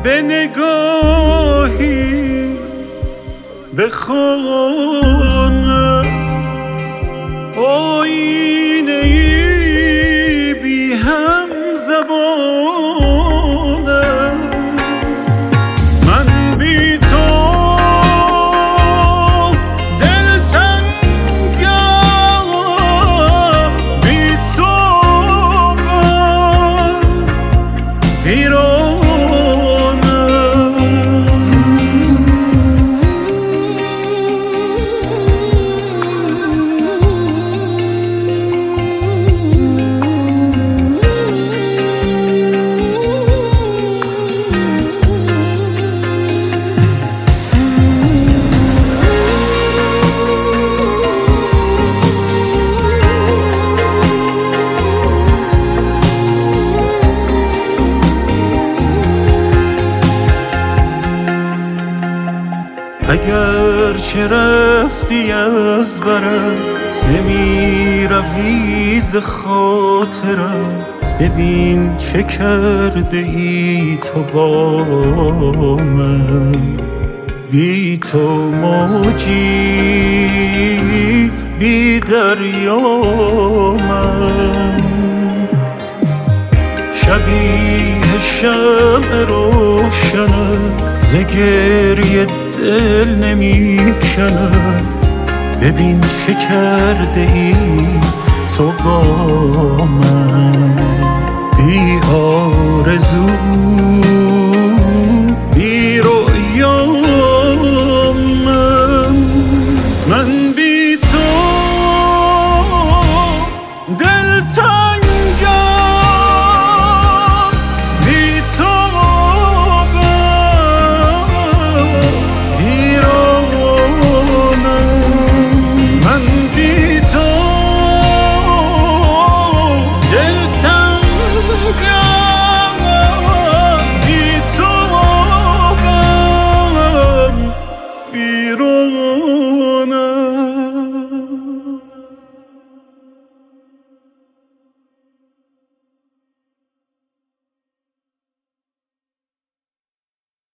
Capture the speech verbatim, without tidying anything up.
به نگاهی به خانه آینه ای بی هم زبانه من بی تو دلتنگم بی تو ویرانه اگر چه رفتی از برم نمی روی ز خاطرم ببین چه کرده ای تو با من بی تو موجی بی دریا من شبیه شمع روشنم ز گریه دل نمی کنم ببین چه کرده ای تو با من بی آرزو بی رویا من من بی تو دلتنگم بی تو بیرون